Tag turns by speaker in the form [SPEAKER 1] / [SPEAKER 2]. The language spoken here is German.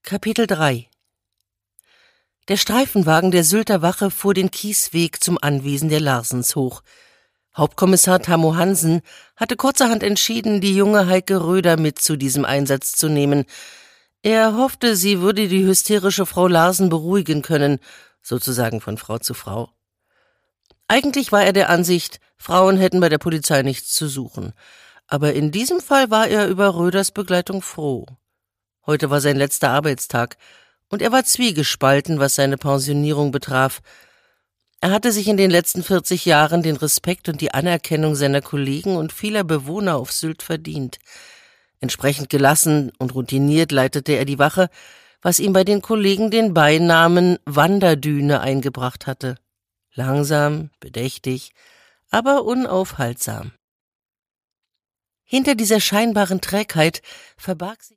[SPEAKER 1] Kapitel 3 Der Streifenwagen der Sylter Wache fuhr den Kiesweg zum Anwesen der Larsens hoch. Hauptkommissar Tammo Hansen hatte kurzerhand entschieden, die junge Heike Röder mit zu diesem Einsatz zu nehmen. Er hoffte, sie würde die hysterische Frau Larsen beruhigen können, sozusagen von Frau zu Frau. Eigentlich war er der Ansicht, Frauen hätten bei der Polizei nichts zu suchen. Aber in diesem Fall war er über Röders Begleitung froh. Heute war sein letzter Arbeitstag, und er war zwiegespalten, was seine Pensionierung betraf. Er hatte sich in den letzten 40 Jahren den Respekt und die Anerkennung seiner Kollegen und vieler Bewohner auf Sylt verdient. Entsprechend gelassen und routiniert leitete er die Wache, was ihm bei den Kollegen den Beinamen Wanderdüne eingebracht hatte. Langsam, bedächtig, aber unaufhaltsam. Hinter dieser scheinbaren Trägheit verbarg sich